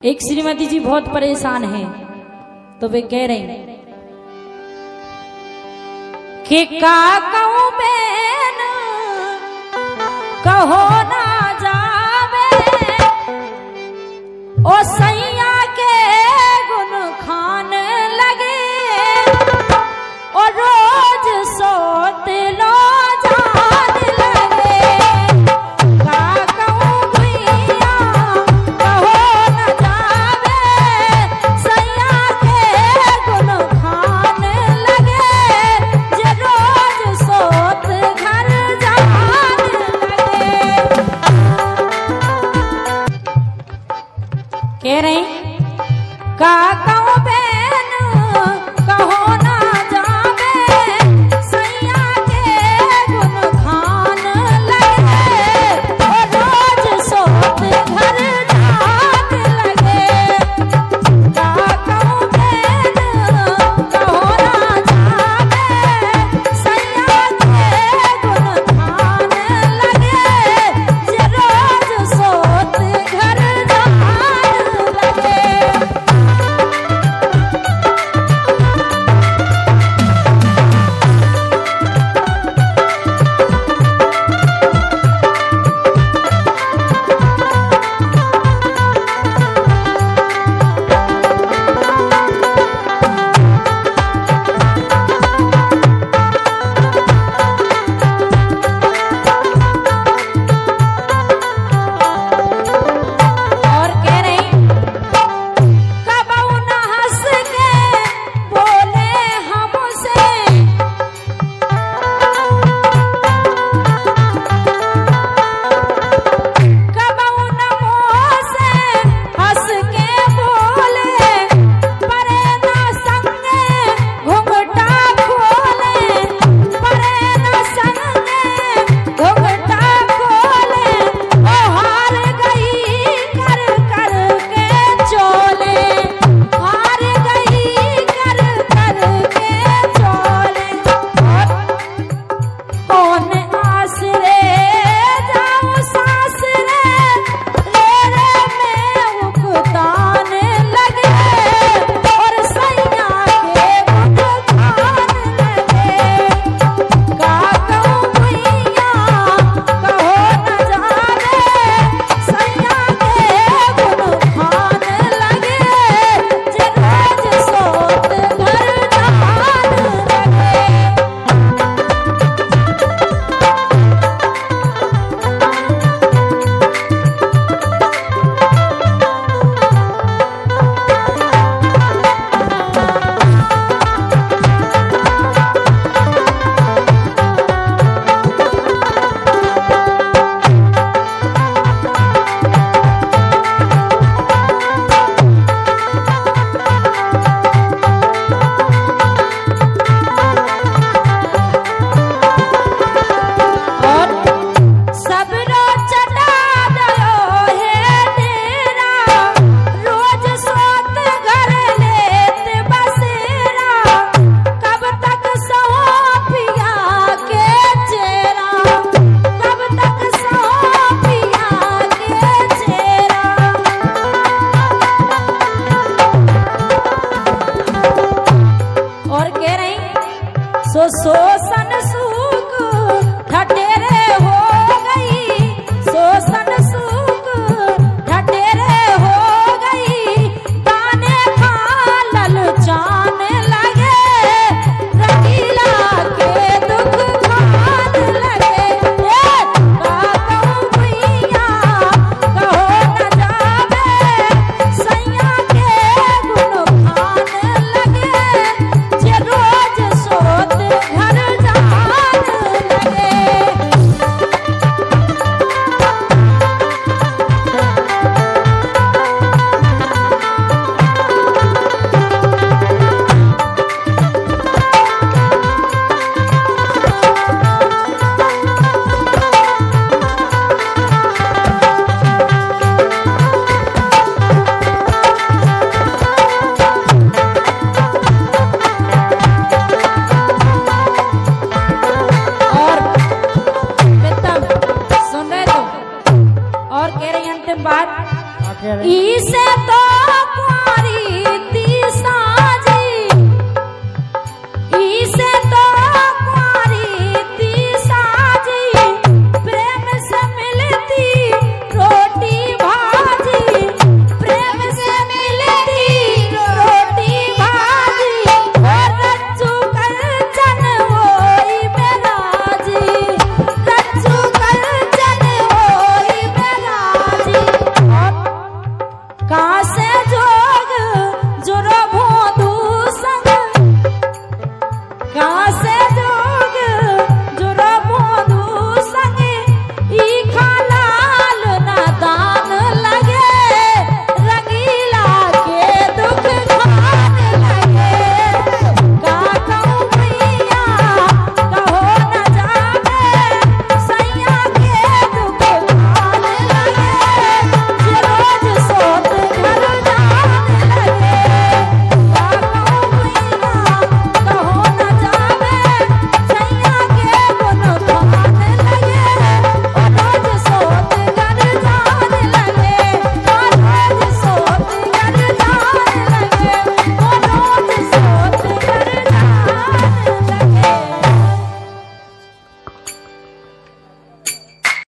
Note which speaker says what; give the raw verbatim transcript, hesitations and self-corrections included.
Speaker 1: एक श्रीमती जी बहुत परेशान है, तो वे कह रही कि का कहूं बेन कहो ना जावे, ओ सैया के गुन खान लगे, और रोज सोत लो जान लगे। का कहूं भैया कहो ना जावे, सैया के गुन खान लगे, जे रोज सोत घर जान लगे। कह रहे का कहूं बेन कहो ना जावे, सैया के गुन खान लगे, और रोज सोत घर जान लगे। का कहूं बेन कहो ना जावे, सैया के गुन खान लगे, जे रोज सोत घर जान लगे। पास